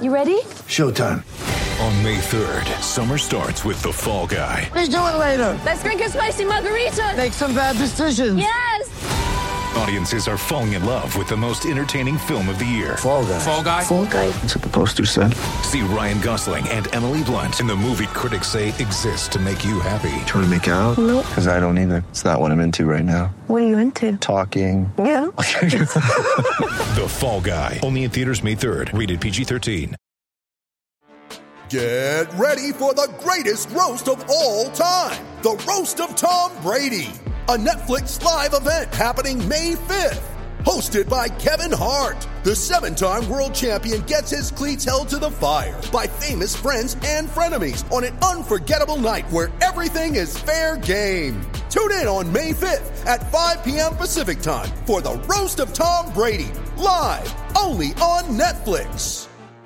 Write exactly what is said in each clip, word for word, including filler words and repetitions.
You ready? Showtime. On May third, summer starts with The Fall Guy. Let's do it later. Let's drink a spicy margarita. Make some bad decisions. Yes. Audiences are falling in love with the most entertaining film of the year. Fall Guy. Fall Guy. Fall Guy. That's what the poster said. See Ryan Gosling and Emily Blunt in the movie critics say exists to make you happy. Trying to make it out? Nope. Because I don't either. It's not what I'm into right now. What are you into? Talking. Yeah. The Fall Guy. Only in theaters May third. Rated P G thirteen. Get ready for the greatest roast of all time. The Roast of Tom Brady. A Netflix live event happening May fifth. Hosted by Kevin Hart. The seven-time world champion gets his cleats held to the fire by famous friends and frenemies on an unforgettable night where everything is fair game. Tune in on May fifth at five p.m. Pacific time for the Roast of Tom Brady. Live only on Netflix.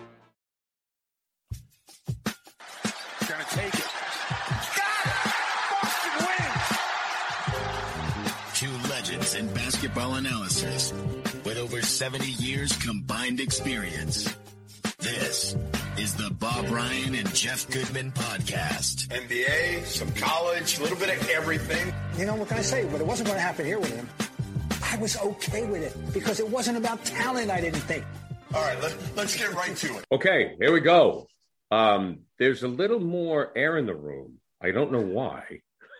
Gonna take it. Got it! Boston wins! Two legends in basketball analysis with over seventy years combined experience. This is the Bob Ryan and Jeff Goodman podcast. N B A, some college, a little bit of everything. You know, what can I say? But it wasn't going to happen here with him. I was okay with it because it wasn't about talent, I didn't think. All right, let, let's get right to it. Okay, here we go. Um, there's a little more air in the room. I don't know why.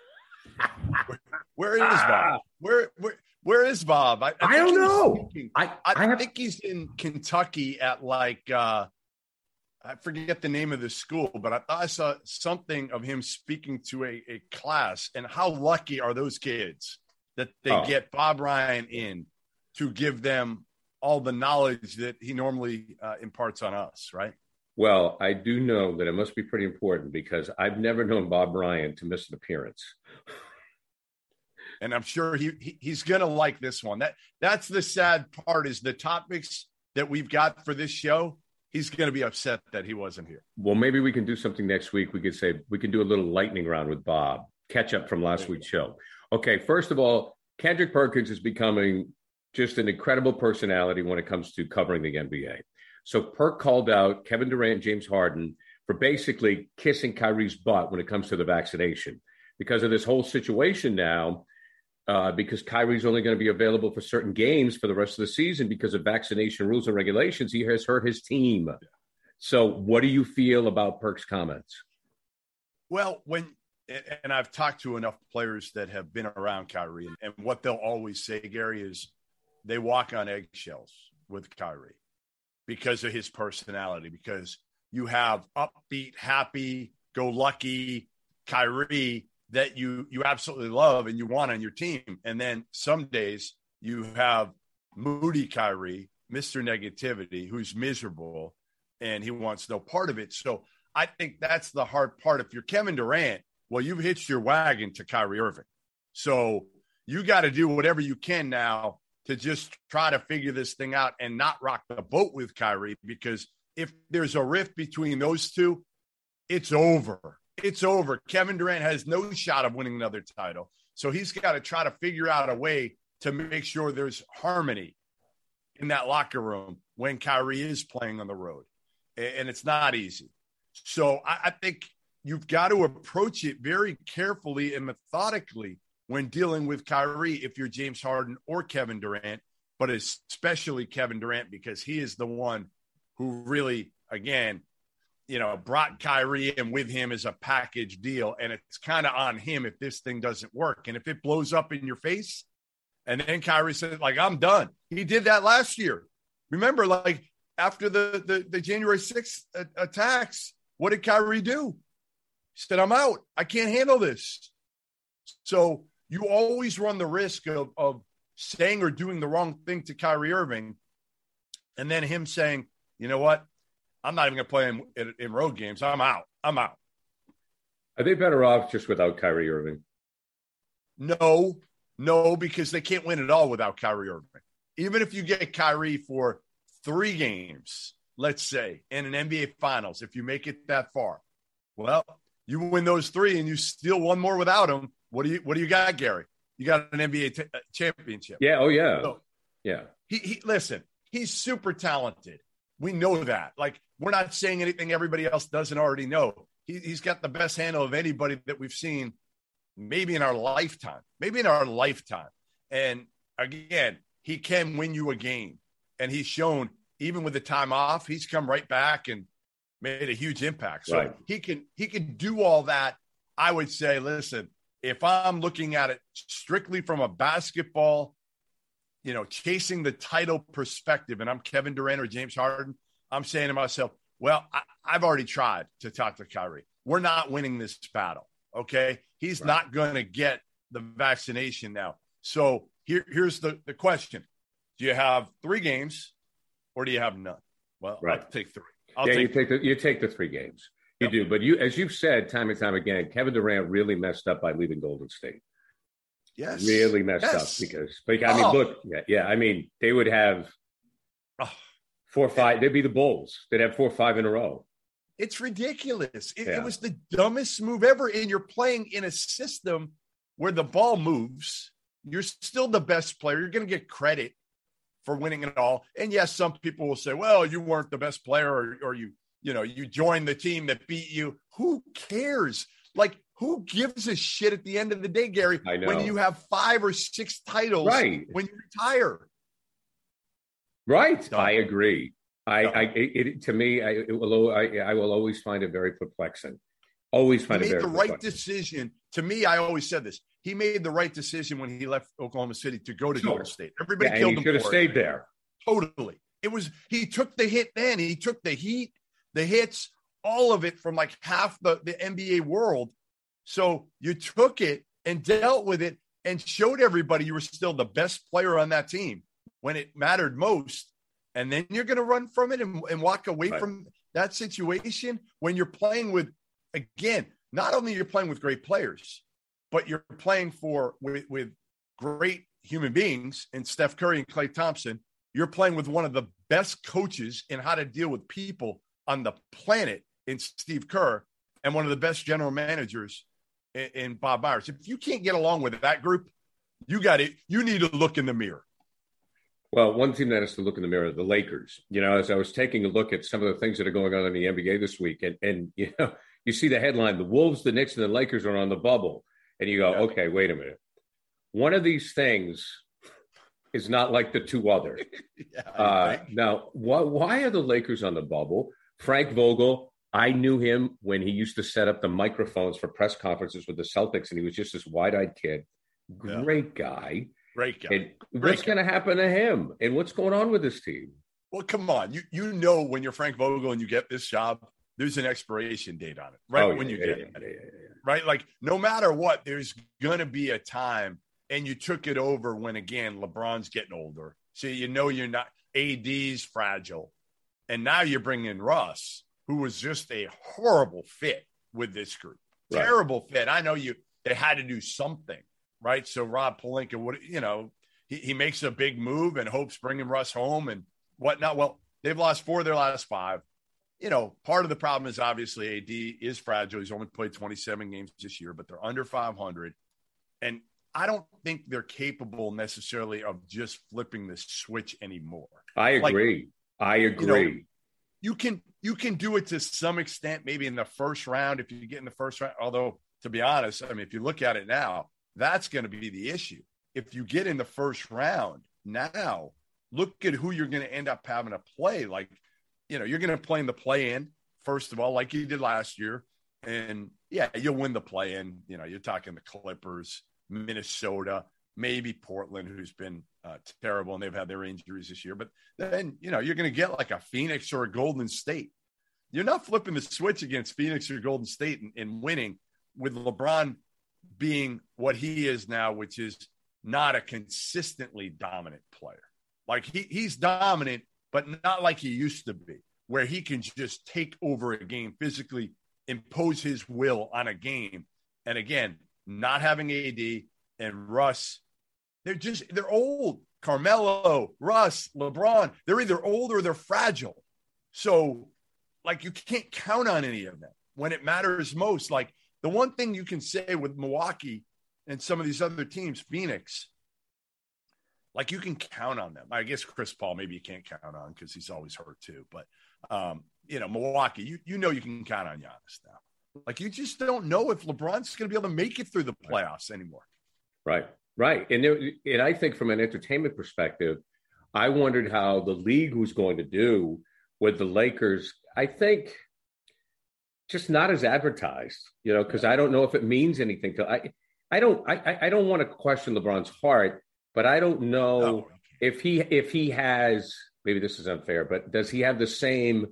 Where is Bob? Where where where is Bob? I, I, I don't know. I, I, I have... think he's in Kentucky at like uh, I forget the name of the school, but I thought I saw something of him speaking to a, a class. And how lucky are those kids that they oh. get Bob Ryan in to give them all the knowledge that he normally uh, imparts on us, right? Well, I do know that it must be pretty important because I've never known Bob Ryan to miss an appearance. And I'm sure he, he he's going to like this one. That That's the sad part is the topics that we've got for this show. He's going to be upset that he wasn't here. Well, maybe we can do something next week. We could say we can do a little lightning round with Bob, catch up from last week's show. Okay, first of all, Kendrick Perkins is becoming just an incredible personality when it comes to covering the N B A. So Perk called out Kevin Durant and James Harden for basically kissing Kyrie's butt when it comes to the vaccination because of this whole situation now, uh, because Kyrie's only going to be available for certain games for the rest of the season because of vaccination rules and regulations. He has hurt his team. So what do you feel about Perk's comments? Well, when and I've talked to enough players that have been around Kyrie, and, and what they'll always say, Gary, is they walk on eggshells with Kyrie. Because of his personality, because you have upbeat, happy, go lucky Kyrie that you you absolutely love and you want on your team. And then some days you have moody Kyrie, Mister Negativity, who's miserable and he wants no part of it. So I think that's the hard part. If you're Kevin Durant, well, you've hitched your wagon to Kyrie Irving. So you got to do whatever you can now to just try to figure this thing out and not rock the boat with Kyrie, because if there's a rift between those two, it's over. It's over. Kevin Durant has no shot of winning another title. So he's got to try to figure out a way to make sure there's harmony in that locker room when Kyrie is playing on the road. And it's not easy. So I think you've got to approach it very carefully and methodically when dealing with Kyrie, if you're James Harden or Kevin Durant, but especially Kevin Durant, because he is the one who really, again, you know, brought Kyrie in with him as a package deal. And it's kind of on him if this thing doesn't work. And if it blows up in your face, and then Kyrie says, like, I'm done. He did that last year. Remember, like, after the, the, the January sixth attacks, what did Kyrie do? He said, I'm out. I can't handle this. So you always run the risk of, of saying or doing the wrong thing to Kyrie Irving, and then him saying, you know what? I'm not even going to play in, in, in road games. I'm out. I'm out. Are they better off just without Kyrie Irving? No, no, because they can't win it all without Kyrie Irving. Even if you get Kyrie for three games, let's say, in an N B A Finals, if you make it that far, well, you win those three and you steal one more without him. What do you What do you got, Gary? You got an N B A t- championship. Yeah. Oh, yeah. So, yeah. He, he listen. He's super talented. We know that. Like, we're not saying anything everybody else doesn't already know. He, he's got the best handle of anybody that we've seen maybe in our lifetime, maybe in our lifetime. And again, he can win you a game. And he's shown, even with the time off, he's come right back and made a huge impact. So right. he can he can do all that. I would say, listen, if I'm looking at it strictly from a basketball, you know, chasing the title perspective, and I'm Kevin Durant or James Harden, I'm saying to myself, well, I, I've already tried to talk to Kyrie. We're not winning this battle, okay? He's right. not going to get the vaccination now. So here, here's the, the question. Do you have three games or do you have none? Well, right. I'll take three. I'll yeah, take you take the you take the three games. You yep. do, but you, as you've said time and time again, Kevin Durant really messed up by leaving Golden State. Yes, really messed yes. up because, like, I mean, oh. look, yeah, yeah, I mean, they would have oh. four or five. They'd be the Bulls. They'd have four or five in a row. It's ridiculous. It, yeah. it was the dumbest move ever. And you're playing in a system where the ball moves. You're still the best player. You're going to get credit for winning it all. And yes, some people will say, well, you weren't the best player, or, or you, you know, you joined the team that beat you. Who cares? Like, who gives a shit at the end of the day, Gary, I know. when you have five or six titles right. when you retire? Right. Dumb. I agree. I, Dumb. I it, it, to me, I, it will, I, I will always find it very perplexing. Always find he it very made the right perplexing. decision. To me, I always said this. He made the right decision when he left Oklahoma City to go to sure. Golden State. Everybody yeah, killed and he him. Should have for stayed it. there. Totally. It was. He took the hit. Then he took the heat, the hits, all of it from like half the, the N B A world. So you took it and dealt with it and showed everybody you were still the best player on that team when it mattered most. And then you're going to run from it and, and walk away right. from that situation when you're playing with, again, not only you're playing with great players, but you're playing for with, with great human beings in Steph Curry and Klay Thompson. You're playing with one of the best coaches in how to deal with people on the planet in Steve Kerr, and one of the best general managers in, in Bob Myers. If you can't get along with that group, you got it. You need to look in the mirror. Well, one team that has to look in the mirror, the Lakers. You know, as I was taking a look at some of the things that are going on in the N B A this week, and, and you know, you see the headline, the Wolves, the Knicks, and the Lakers are on the bubble. And you go, yeah. okay, wait a minute. One of these things is not like the two other. yeah, uh, now, why, why are the Lakers on the bubble? Frank Vogel, I knew him when he used to set up the microphones for press conferences with the Celtics, and he was just this wide-eyed kid. Great yeah. guy. Great guy. And Great what's going to happen to him? And what's going on with this team? Well, come on. You you know when you're Frank Vogel and you get this job, there's an expiration date on it, right? Oh, when yeah, you yeah, get yeah, it. yeah, yeah, yeah. Right? Like, no matter what, there's going to be a time, and you took it over when, again, LeBron's getting older. So you know you're not – A D's fragile. And now you're bringing Russ, who was just a horrible fit with this group. Right. Terrible fit. I know you – they had to do something, right? So Rob Pelinka would – you know, he, he makes a big move and hopes bringing Russ home and whatnot. Well, they've lost four of their last five. You know, part of the problem is obviously A D is fragile. He's only played twenty-seven games this year, but they're under five hundred. And I don't think they're capable necessarily of just flipping the switch anymore. I agree. Like, I agree. You know, you can you can do it to some extent, maybe in the first round if you get in the first round. Although, to be honest, I mean, if you look at it now, that's going to be the issue. If you get in the first round now, look at who you're going to end up having to play. Like, you know, you're going to play in the play-in, first of all, like you did last year. And, yeah, you'll win the play-in. You know, you're talking the Clippers, Minnesota, maybe Portland, who's been uh, terrible, and they've had their injuries this year. But then, you know, you're going to get like a Phoenix or a Golden State. You're not flipping the switch against Phoenix or Golden State and, and winning with LeBron being what he is now, which is not a consistently dominant player. Like, he he's dominant, but not like he used to be, where he can just take over a game physically, impose his will on a game. And again, not having A D and Russ, they're just, they're old. Carmelo, Russ, LeBron, they're either old or they're fragile. So, like, you can't count on any of them when it matters most. Like, the one thing you can say with Milwaukee and some of these other teams, Phoenix, like you can count on them. I guess Chris Paul, maybe you can't count on because he's always hurt too. But, um, you know, Milwaukee, you, you know you can count on Giannis now. Like, you just don't know if LeBron's going to be able to make it through the playoffs anymore. Right, right. And, there, and I think from an entertainment perspective, I wondered how the league was going to do with the Lakers. I think just not as advertised, you know, because I don't know if it means anything to I. I don't. I, I don't want to question LeBron's heart, but I don't know No. if he if he has. Maybe this is unfair, but does he have the same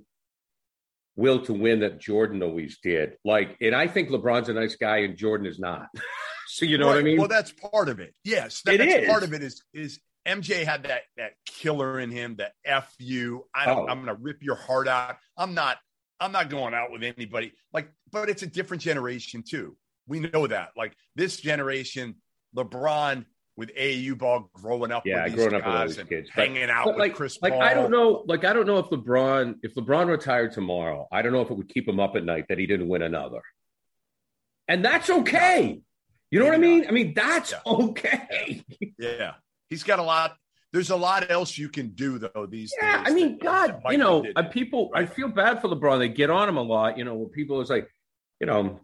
will to win that Jordan always did? Like, and I think LeBron's a nice guy, and Jordan is not. So you know Right. what I mean? Well, that's part of it. Yes, that, It that's is. part of it. Is is M J had that that killer in him, that F you. I don't. Oh. I'm going to rip your heart out. I'm not. I'm not going out with anybody. Like, but it's a different generation too. We know that. Like, this generation, LeBron with A A U ball, growing up Yeah, with these growing up with all guys these and kids, but- hanging out But with like, Chris like Paul. I don't know, like I don't know if LeBron, if LeBron retired tomorrow, I don't know if it would keep him up at night that he didn't win another. And that's okay. You know what I Maybe mean? not. I mean, that's Yeah. okay. Yeah, he's got a lot. There's a lot else you can do though these Yeah, days. I mean, that- God, that you Michael know, didn't. uh, people. I Right. feel bad for LeBron. They get on him a lot. You know, where people is like, you know,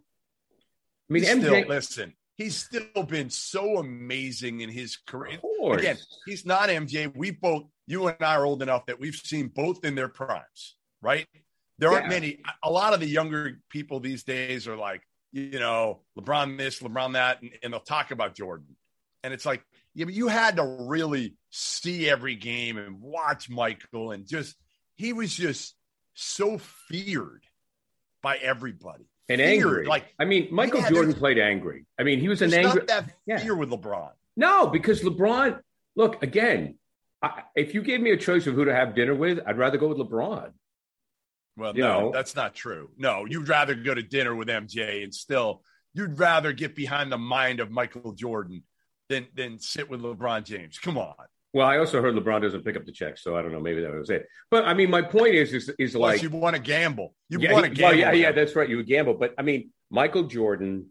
I mean, He's M J. still, listen, he's still been so amazing in his career. Of course. Again, he's not M J. We both, you and I are old enough that we've seen both in their primes, right? There aren't Yeah. many. A lot of the younger people these days are like, you know, LeBron this, LeBron that, and, and they'll talk about Jordan. And it's like, yeah, but you had to really see every game and watch Michael, and just, he was just so feared by everybody. and Feared. angry. Like, I mean, Michael yeah, Jordan there's- played angry. I mean, he was an there's angry. not that Yeah. fear with LeBron. No, because LeBron. Look again. I, if you gave me a choice of who to have dinner with, I'd rather go with LeBron. Well, You no, know. that's not true. No, you'd rather go to dinner with M J, and still you'd rather get behind the mind of Michael Jordan than than sit with LeBron James. Come on. Well, I also heard LeBron doesn't pick up the check, so I don't know. Maybe that was it. But I mean, my point is, is, is Plus, like you want to gamble. You yeah, want to he- gamble. well, yeah, with yeah, him. that's right. You would gamble, but I mean, Michael Jordan,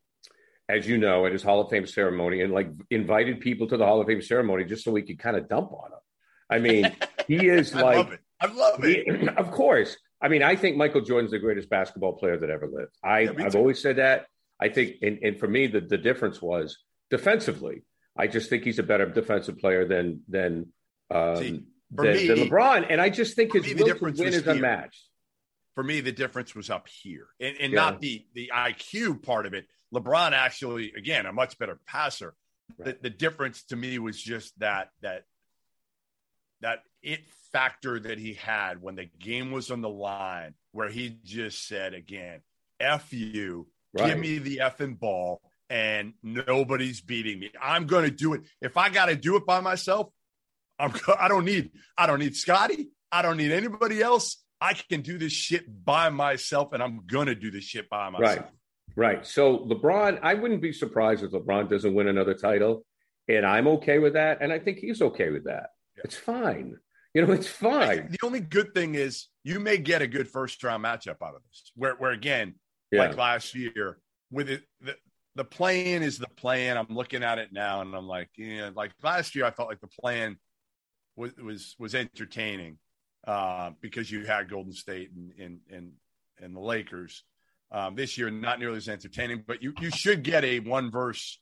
as you know, at his Hall of Fame ceremony, and like invited people to the Hall of Fame ceremony just so we could kind of dump on him. I mean, he is I like, love it. I love it. he- of course. I mean, I think Michael Jordan's the greatest basketball player that ever lived. I, Yeah, me I've too. always said that. I think, and, and for me, the, the difference was defensively. I just think he's a better defensive player than than um, See, for than, me- than LeBron. And I just think for his me, the will to difference win was is here. unmatched. For me, the difference was up here, and, and Yeah. not the the I Q part of it. LeBron actually, again, a much better passer. Right. The, the difference to me was just that that that it factor that he had when the game was on the line, where he just said again, "F you, Right. give me the effing ball, and nobody's beating me. I'm going to do it. If I got to do it by myself, I'm. I don't need. I don't need Scotty. I don't need anybody else. I can do this shit by myself, and I'm going to do this shit by myself." Right. Right. So LeBron, I wouldn't be surprised if LeBron doesn't win another title. And I'm okay with that. And I think he's okay with that. Yeah. It's fine. You know, it's fine. The only good thing is you may get a good first round matchup out of this, where, where again, Yeah. like last year, with it, the, the play-in is the play-in. I'm looking at it now, and I'm like, yeah, like last year, I felt like the play-in was was was entertaining uh, because you had Golden State and and and, and the Lakers. Um, this year, not nearly as entertaining, but you you should get a one verse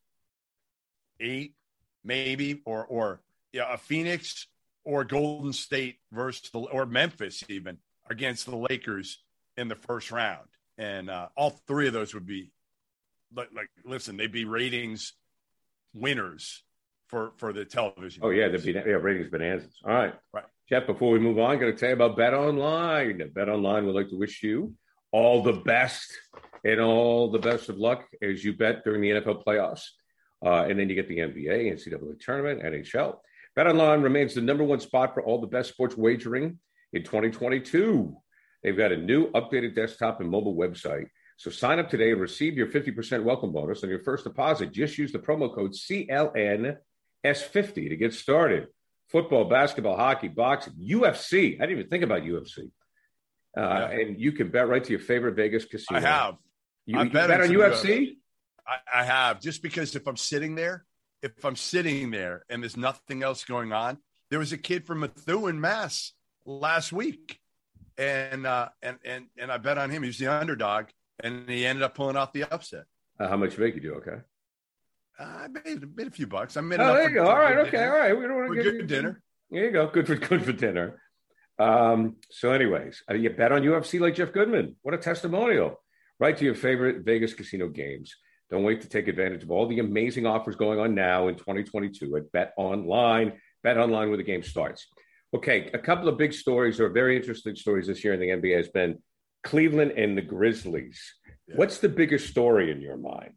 eight, maybe, or or yeah, a Phoenix or Golden State versus the, or Memphis even against the Lakers in the first round, and uh, all three of those would be like, like listen, they'd be ratings winners for for the television. Oh, yeah. The yeah, ratings bonanzas. All right. Right. Jeff, before we move on, I'm going to tell you about Bet Online. Bet Online would like to wish you all the best and all the best of luck as you bet during the N F L playoffs. Uh, and then you get the N B A, N C double A tournament, N H L. BetOnline remains the number one spot for all the best sports wagering in twenty twenty-two. They've got a new updated desktop and mobile website. So sign up today and receive your fifty percent welcome bonus on your first deposit. Just use the promo code C L N S fifty to get started. Football, basketball, hockey, boxing, U F C. I didn't even think about U F C. Uh, Yeah. And you can bet right to your favorite Vegas casino. I have. You, I you bet bet on on some U F C? I, I have, just because if I'm sitting there if I'm sitting there and there's nothing else going on, there was a kid from Methuen, Mass last week. And, uh, and, and, and I bet on him. He was the underdog and he ended up pulling off the upset. Uh, how much did you make you do? Okay. Uh, I made, made a few bucks. I made Oh, enough there you for, go. All right. good Okay. dinner. All right. We don't want For to good get dinner. There you go. Good for good for dinner. Um, so, anyways, uh, you bet on U F C like Jeff Goodman. What a testimonial! Right to your favorite Vegas casino games. Don't wait to take advantage of all the amazing offers going on now in twenty twenty-two at Bet Online. Bet Online where the game starts. Okay, a couple of big stories or very interesting stories this year in the N B A has been Cleveland and the Grizzlies. Yeah. What's the bigger story in your mind?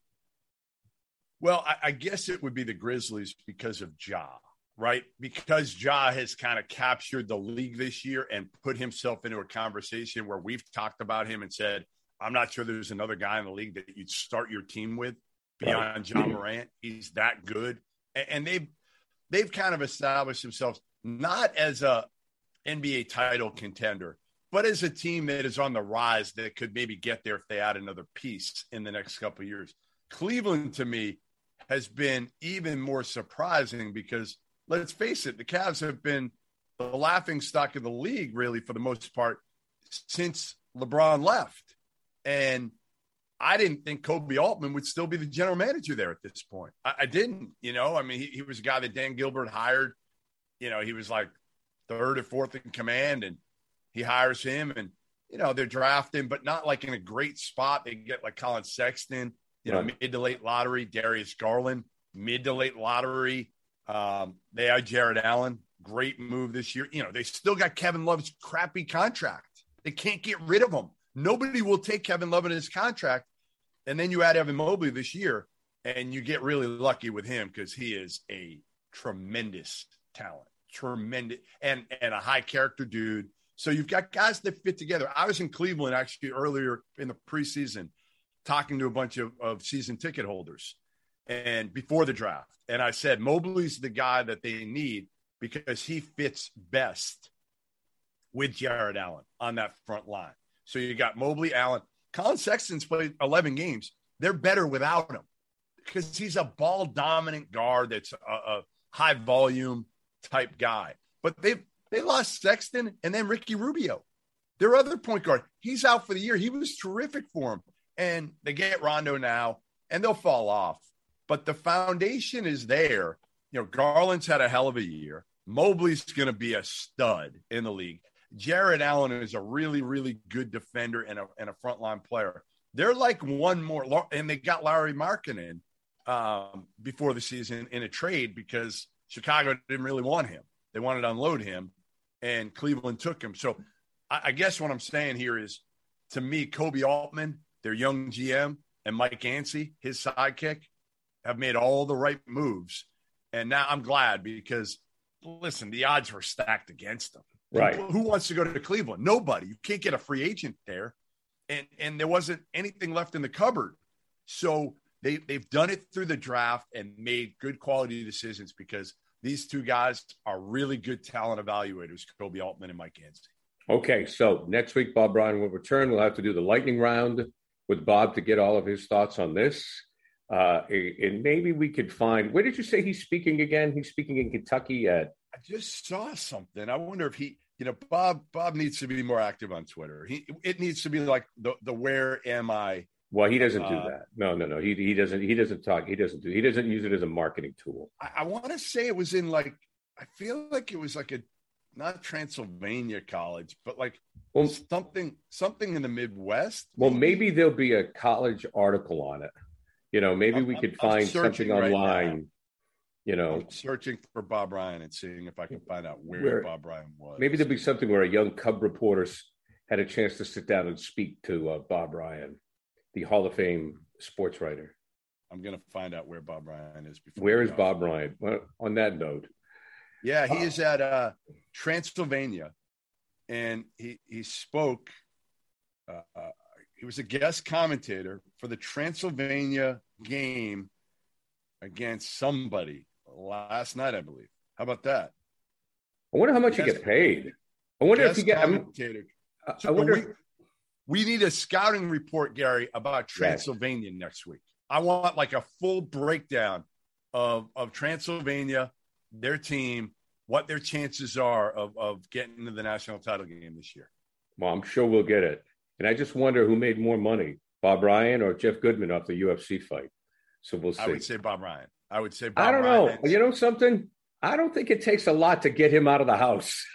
Well, I, I guess it would be the Grizzlies because of Ja, right? Because Ja has kind of captured the league this year and put himself into a conversation where we've talked about him and said, I'm not sure there's another guy in the league that you'd start your team with beyond right. Ja Morant. He's that good. And, and they've, they've kind of established themselves not as a N B A title contender, but as a team that is on the rise that could maybe get there if they add another piece in the next couple of years. Cleveland, to me, has been even more surprising because, let's face it, the Cavs have been the laughing stock of the league, really, for the most part, since LeBron left. And I didn't think Kobe Altman would still be the general manager there at this point. I, I didn't, you know, I mean, he, he was a guy that Dan Gilbert hired. You know, he was like third or fourth in command, and he hires him, and, you know, they're drafting, but not like in a great spot. They get like Colin Sexton, you know, right. mid to late lottery, Darius Garland, mid to late lottery. Um, they had Jared Allen, great move this year. You know, they still got Kevin Love's crappy contract. They can't get rid of him. Nobody will take Kevin Love in his contract. And then you add Evan Mobley this year, and you get really lucky with him because he is a tremendous talent, tremendous, and, and a high character dude. So you've got guys that fit together. I was in Cleveland actually earlier in the preseason talking to a bunch of, of season ticket holders and before the draft. And I said, Mobley's the guy that they need because he fits best with Jared Allen on that front line. So you got Mobley, Allen. Colin Sexton's played eleven games. They're better without him because he's a ball dominant guard that's a, a high volume type guy. But they've, they lost Sexton and then Ricky Rubio, their other point guard. He's out for the year. He was terrific for them. And they get Rondo now, and they'll fall off. But the foundation is there. You know, Garland's had a hell of a year. Mobley's going to be a stud in the league. Jared Allen is a really, really good defender and a, and a frontline player. They're like one more, and they got Larry Markkinen um, before the season in a trade because Chicago didn't really want him. They wanted to unload him, and Cleveland took him. So I, I guess what I'm saying here is, to me, Kobe Altman, their young G M, and Mike Yancey, his sidekick, have made all the right moves. And now I'm glad because, listen, the odds were stacked against them. Right. Who wants to go to Cleveland? Nobody. You can't get a free agent there. And and there wasn't anything left in the cupboard. So they, they've done it through the draft and made good quality decisions because these two guys are really good talent evaluators, Kobe Altman and Mike Yancey. Okay, so next week, Bob Bryan will return. We'll have to do the lightning round with Bob to get all of his thoughts on this. Uh, and maybe we could find, where did you say he's speaking again? He's speaking in Kentucky at. I just saw something. I wonder if he, you know, Bob, Bob needs to be more active on Twitter. He, it needs to be like the, the, where am I? Well, he doesn't do uh, that. No, no, no. He, he doesn't, he doesn't talk. He doesn't do, he doesn't use it as a marketing tool. I, I want to say it was in like, I feel like it was like a, not Transylvania College, but like well, something, something in the Midwest. Well, maybe there'll be a college article on it. You know, maybe I'm, we could I'm, find I'm something right online. Now. You know, I'm searching for Bob Bryan and seeing if I can find out where, where Bob Bryan was. Maybe there'll be something where a young Cub reporter had a chance to sit down and speak to uh, Bob Bryan, the Hall of Fame sports writer. I'm going to find out where Bob Bryan is. Before where is Bob Bryan? Well, on that note. Yeah, he uh, is at uh, Transylvania, and he, he spoke. Uh, uh, he was a guest commentator for the Transylvania game against somebody last night, I believe. How about that? I wonder how much guest, you get paid. I wonder if you get. Commentator. I, so I wonder. We, if, we need a scouting report, Gary, about Transylvania yes. next week. I want like a full breakdown of, of Transylvania, their team, what their chances are of, of getting into the national title game this year. Well, I'm sure we'll get it. And I just wonder who made more money, Bob Ryan or Jeff Goodman off the U F C fight. So we'll see. I would say Bob Ryan. I would say Bob I don't Ryan. know. You know something? I don't think it takes a lot to get him out of the house.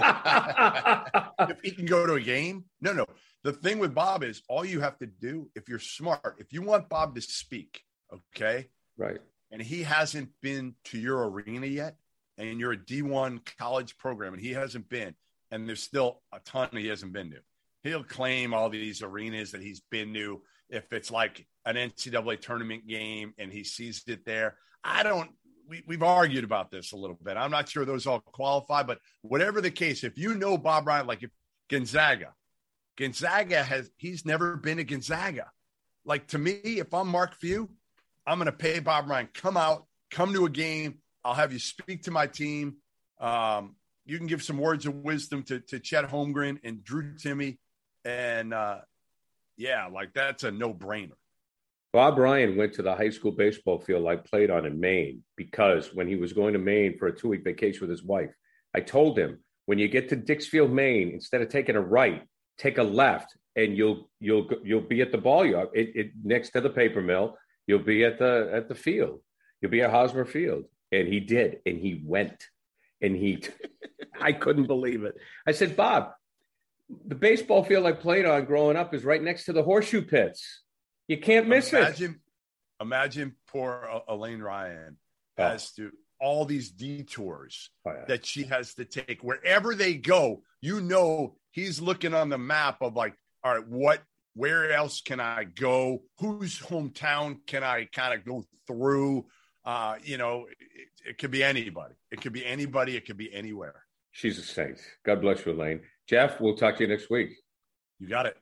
If he can go to a game. No, no. The thing with Bob is all you have to do, if you're smart, if you want Bob to speak, okay? Right. And he hasn't been to your arena yet, and you're a D one college program, and he hasn't been, and there's still a ton he hasn't been to. He'll claim all these arenas that he's been to if it's like an N C double A tournament game and he sees it there. I don't we, – we've argued about this a little bit. I'm not sure those all qualify, but whatever the case, if you know Bob Ryan, like if Gonzaga, Gonzaga has – he's never been to Gonzaga. Like to me, if I'm Mark Few, I'm going to pay Bob Ryan, come out, come to a game. I'll have you speak to my team. Um, you can give some words of wisdom to, to Chet Holmgren and Drew Timme. And, uh, yeah, like that's a no-brainer. Bob Ryan went to the high school baseball field I played on in Maine because when he was going to Maine for a two-week vacation with his wife, I told him, when you get to Dixfield, Maine, instead of taking a right, take a left, and you'll you'll you'll be at the ball yard, it, it, next to the paper mill. You'll be at the at the field. You'll be at Hosmer Field. And he did, and he went, and he – I couldn't believe it. I said, Bob, the baseball field I played on growing up is right next to the horseshoe pits. You can't miss imagine, it. Imagine poor Elaine Ryan oh. has to all these detours oh, yeah. that she has to take. Wherever they go, you know he's looking on the map of like, all right, what – where else can I go? Whose hometown can I kind of go through? Uh, you know, it, it could be anybody. It could be anybody. It could be anywhere. She's a saint. God bless you, Elaine. Jeff, we'll talk to you next week. You got it.